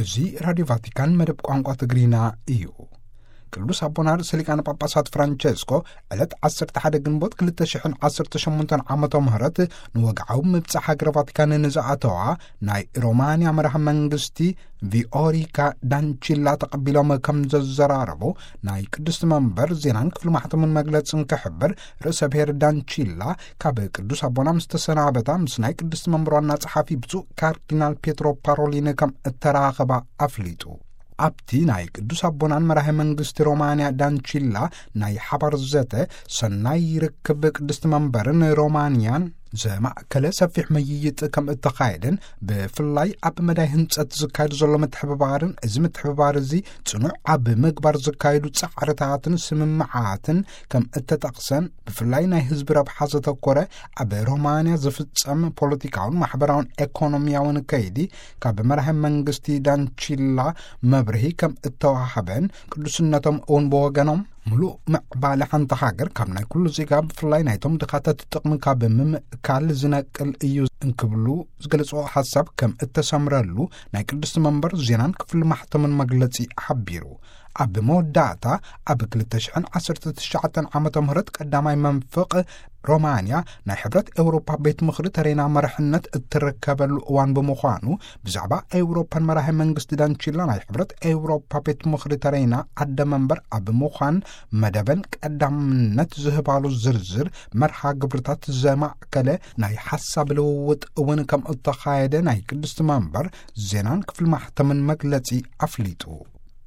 እዚ ራድዮ ቫቲካን መደብ ቋንቋ ትግሪና እዩ። ቅዱስ አቡነ ሊቃነ ጳጳሳት ፍራንቼስኮ ዕለት 11 ግንቦት 2018 ዓመተ ምህረት ንወግዓዊ ምብጻሕ ሃገረ ቫቲካን ንዝኣተዋ ናይ ሮማንያ መራሒ መንግስቲ ቪኦሪካ ዳንቺላ ተቐቢሎም ከም ዘዘራረቡ ናይ ቅዱስ መንበር ዜናን ክፍሊ ማሕተምን መግለጽን ክሕብር ርእሰ ብሔር ዳንቺላ ካብ ቅዱስ አቡነ ምስተሰናበታ ምስ ናይ ቅዱስ መንበር ዋና ጸሓፊ ብፁዕ ካርዲናል ፔትሮ ፓሮሊን ከም እተራኸባ አፍሊጡ። ኣብቲ ናይ ቅዱስ አቦናን መራሒ መንግስቲ ሮማንያ ዳንቺላ ናይ ሓባር ዘተ ሰናይ ርክብ ቅዱስ መንበርን ሮማንያን ዘማእከለ ሰፊሕ መይይጥ ከም እተኻየደን ብፍላይ ኣብ መዳይ ህንጸት ዝካየዱ ዘሎ ምትሕብባርን እዚ ምትሕብባር እዚ ጽኑዕ ኣብ ምግባር ዝካየዱ ጻዕርታትን ስምምዓትን ከም እተጠቕሰን ብፍላይ ናይ ህዝቢ ረብሓ ዘተኮረ ኣብ ሮማንያ ዝፍጸም ፖለቲካውን ማሕበራውን ኢኮኖሚያውን ከይዲ ካብ መራሒ መንግስቲ ዳንቺላ መብርሂ ከም እተዋሃበን ቅዱስነቶም እውን ብወገኖም ሙሉእ ምዕባለ ሓንቲ ሃገር ካብ ናይ ኩሉ ዜጋ ብፍላይ ናይቶም ድኻታት ጥቕሚ ካብ ምምእካል ዝነቅል እዩ እንክብሉ ዝገለጽዎ ሓሳብ ከም እተሰምረሉ ናይ ቅዱስ መንበር ዜናን ክፍሊ ማሕተምን መግለጺ ሓቢሩ። ኣብ መወዳእታ ኣብ 2019 ዓመተ ምህረት ቀዳማይ መንፍቕ ሮማንያ ናይ ሕብረት ኤውሮፓ ቤት ምኽሪ ተሬና መራሕነት እትርከበሉ እዋን ብምዃኑ ብዛዕባ ኤውሮፓን መራሒ መንግስቲ ዳንቺላ ናይ ሕብረት ኤውሮፓ ቤት ምኽሪ ተሬና ዓደ መንበር ኣብ ምዃን መደበን ቀዳምነት ዝህባሉ ዝርዝር መርሃ ግብርታት ዘማእከለ ናይ ሓሳብ ልውውጥ እውን ከም እተኻየደ ናይ ቅዱስ መንበር ዜናን ክፍሊ ማሕተምን መግለጺ ኣፍሊጡ።